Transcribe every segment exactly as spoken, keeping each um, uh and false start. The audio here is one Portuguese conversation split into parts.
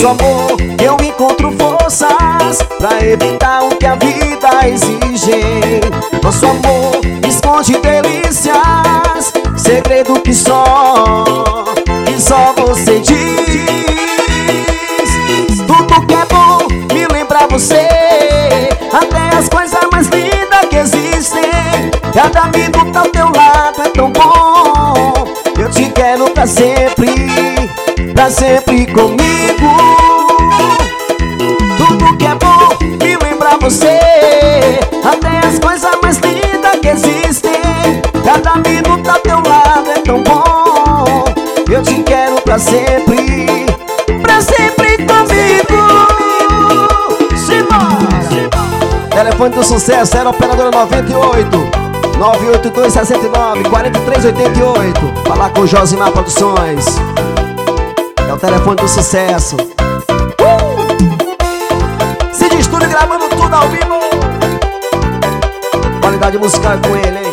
nosso amor eu encontro forças pra evitar o que a vida exige. Nosso amor esconde delícias, segredo que só, que só você diz. Tudo que é bom me lembra você, até as coisas mais lindas que existem. Cada minuto ao teu lado é tão bom. Eu te quero pra sempre, pra sempre comigo. Tudo que é bom me lembra você, até as coisas mais lindas que existem. Cada minuto ao teu lado é tão bom. Eu te quero pra sempre, pra sempre comigo. Simbora! Telefone do sucesso, era operadora noventa e oito, nove oito dois, seis nove, quatro três oito oito. Falar com Josimar Produções. É o telefone do sucesso. uh! Cid Estúdio gravando tudo ao vivo. Qualidade musical é com ele, hein?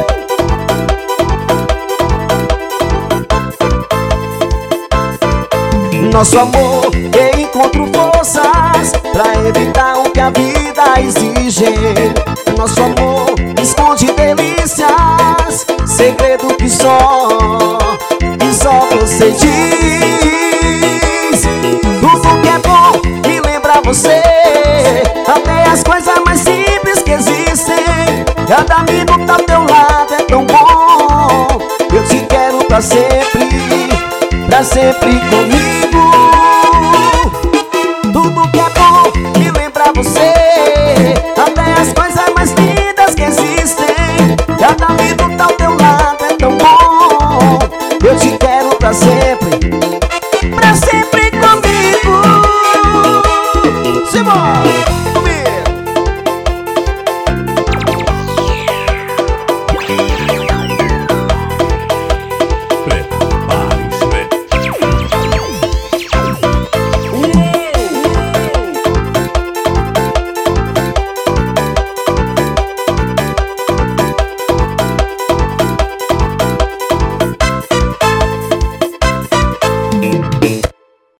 uh! Nosso amor eu encontro forças pra evitar o que a vida exige. Nosso amor esconde delícias, segredo que só, que só você diz. Tudo que é bom me lembra você, até as coisas mais simples que existem. Cada minuto ao teu lado é tão bom. Eu te quero pra sempre, pra sempre comigo.